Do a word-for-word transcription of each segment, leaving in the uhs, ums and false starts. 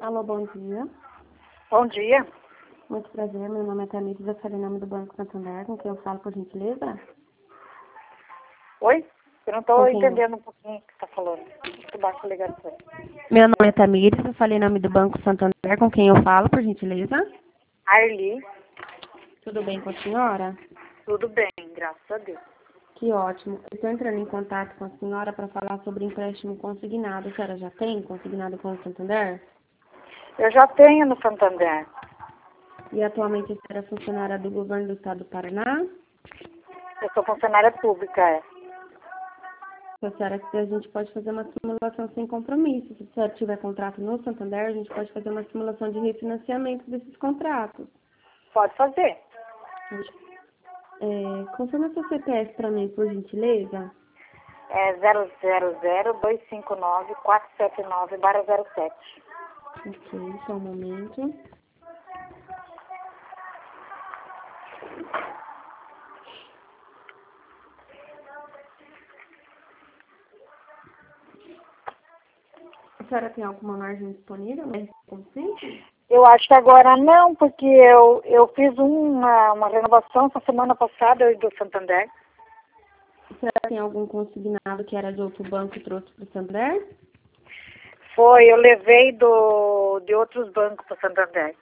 Alô, bom dia. Bom dia. Muito prazer, meu nome é Tamires, eu falei em nome do Banco Santander, com quem eu falo, por gentileza? Oi? Eu não Com estou quem? entendendo um pouquinho o que você está falando. Muito baixo a ligação. Meu nome é Tamires, eu falei em nome do Banco Santander, com quem eu falo, por gentileza? Arli, Tudo bem com a senhora? tudo bem, graças a Deus. Que ótimo. Eu estou entrando em contato com a senhora para falar sobre empréstimo consignado. A senhora já tem consignado com o Santander? Eu já tenho no Santander. E atualmente a senhora é funcionária do governo do estado do Paraná? Eu sou funcionária pública, é. Se a senhora quiser, a gente pode fazer uma simulação sem compromisso. Se a senhora tiver contrato no Santander, a gente pode fazer uma simulação de refinanciamento desses contratos. Pode fazer. É, confirma seu C P F para mim, por gentileza. É zero zero zero dois cinco nove quatro sete nove barra zero sete. Ok, só um momento. A senhora tem alguma margem disponível? Né? Eu acho que agora não, porque eu, eu fiz uma, uma renovação essa semana passada do Santander. A senhora tem algum consignado que era de outro banco e trouxe para o Santander? Foi, eu levei do, de outros bancos para o Santander.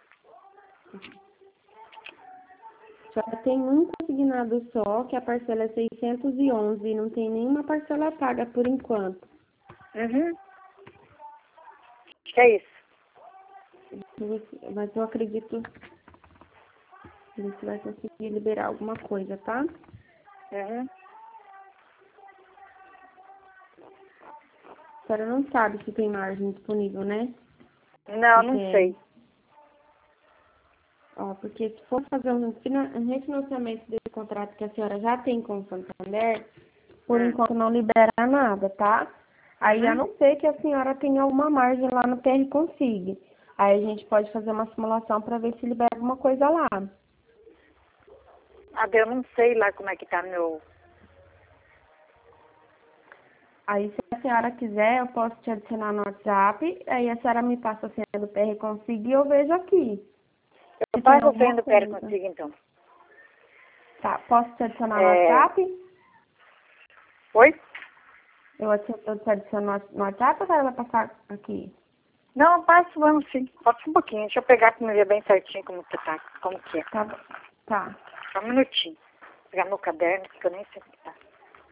A senhora tem um consignado só, que a parcela é seiscentos e onze e não tem nenhuma parcela paga por enquanto. Uhum. Acho que é isso. Mas eu acredito que você vai conseguir liberar alguma coisa, tá? Uhum. A senhora não sabe se tem margem disponível, né? Não, não Porque, sei. ó, porque se for fazer um, fina- um refinanciamento desse contrato que a senhora já tem com o Santander, por Hum. enquanto não libera nada, tá? Aí, a Uhum. não ser que a senhora tenha alguma margem lá no P R Consig. Aí a gente pode fazer uma simulação para ver se libera alguma coisa lá. Ah, eu não sei lá como é que tá meu... Aí, se a senhora quiser, eu posso te adicionar no WhatsApp. Aí a senhora me passa a senha do P R Consig e eu vejo aqui. Eu Se tem passo a alguma senha do P R coisa. consigo, então. Tá, posso te adicionar no É... WhatsApp? Oi? Eu adi- eu te adiciono no WhatsApp ou a senhora vai passar aqui? Não, eu passo, vamos sim. Pode ser um pouquinho. Deixa eu pegar para me ver bem certinho como que tá. Como que é. Tá bom. Tá. Só um minutinho. Vou pegar meu caderno, que eu nem sei o que tá.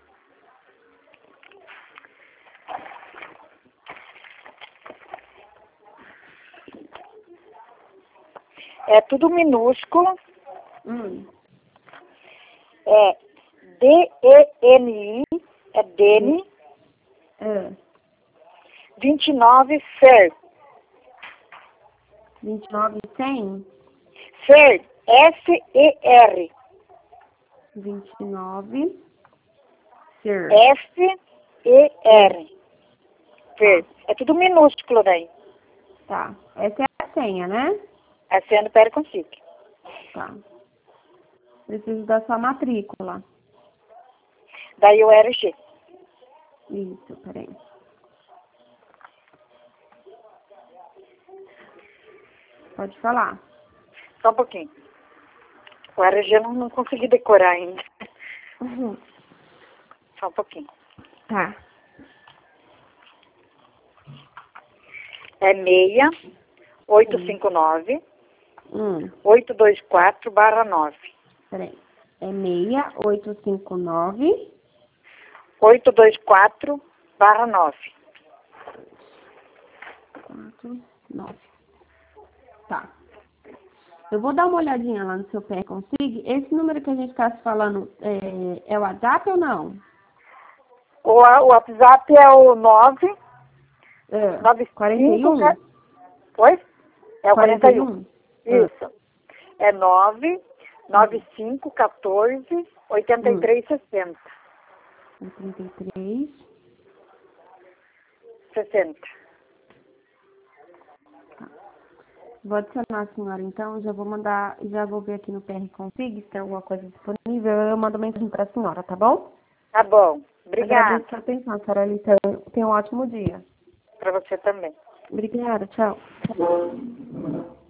É tudo minúsculo. Hum. É D E N I. É Dene. É. vinte e nove Fer. vinte e nove, cem? Fer. F E R. vinte e nove. Ser. F E R. Fer. É tudo minúsculo daí. Tá. Essa é a senha, né? A senha do P R consigo. Tá. Preciso da sua matrícula. Daí o R G. Isso, peraí. Pode falar. Só um pouquinho. O R G eu não, não consegui decorar ainda. Uhum. Só um pouquinho. Tá. É meia oito cinco nove Hum. oito dois quatro barra nove. Peraí. É meia oito cinco nove. oito dois quatro barra nove. quatro, nove. Tá. Eu vou dar uma olhadinha lá no seu P R Consig. Esse número que a gente está se falando é, é o WhatsApp ou não? O, o WhatsApp é o nove É. nove quarenta e cinco. um? Oi? É o quarenta e um. Ah. Isso. É nove nove cinco um quatro oito três seis zero. oitenta e três. sessenta. Vou adicionar a senhora, então. Já vou mandar, já vou ver aqui no P R Consig se tem alguma coisa disponível. Eu mando mensagem para a senhora, tá bom? Tá bom. Obrigada. Agradeço a atenção, senhora Alice. Tenha um ótimo dia. Para você também. Obrigada, tchau. tchau.